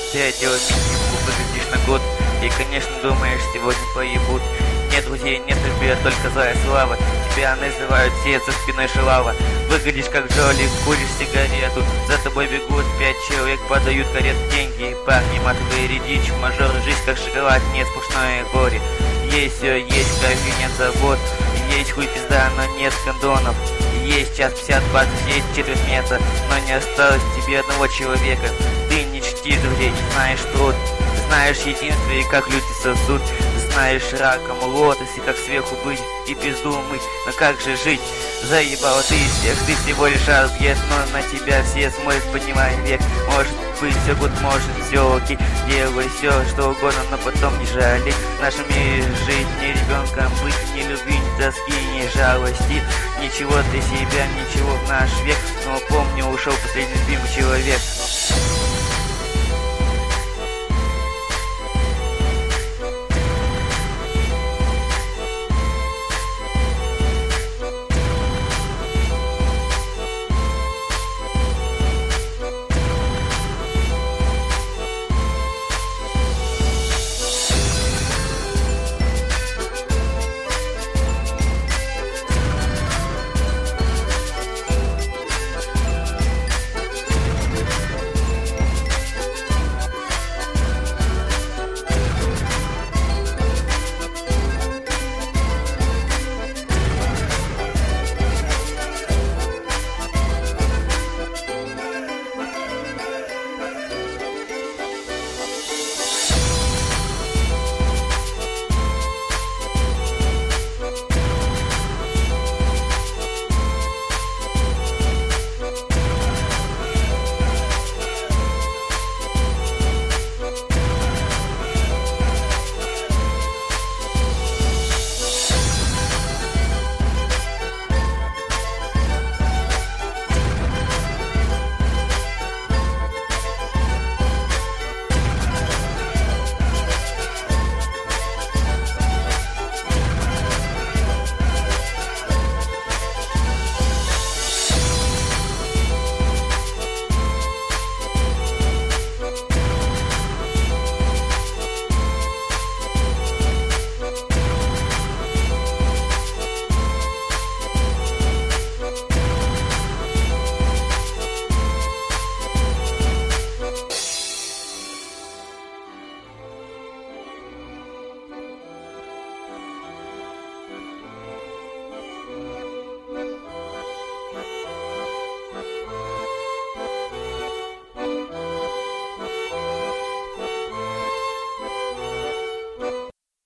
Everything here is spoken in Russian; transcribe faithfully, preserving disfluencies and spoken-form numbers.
Ты одел синюю, выглядишь на год. И, конечно, думаешь, сегодня поебут. Нет друзей, нет любви, а только злая слава. Тебя называют все за спиной шалава. Выглядишь как Джоли, куришь сигарету. За тобой бегут пять человек, подают карет деньги. Парни, матовые редичь, мажор, жизнь как шоколад, нет сплошное горе. Есть все, есть крови, нет забот. Есть хуй пизда, но нет кондонов. Есть час пятьдесят двадцать, есть четверть метра, но не осталось тебе одного человека. Ты не чтишь друзей, не знаешь труд. Знаешь единство и как люди сосут. Знаешь раком лотос и как сверху быть и пизду мыть. Но как же жить? Заебал ты всех, ты всего лишь объект, но на тебя все смотрят, поднимая век. Может быть все гуд, может все окей. Делай все, что угодно, но потом не жалей. В нашем мире жить, не ребенком быть, не любви, ни тоски, ни жалости. Ничего для себя, ничего в наш век. Но помню, ушел последний любимый человек.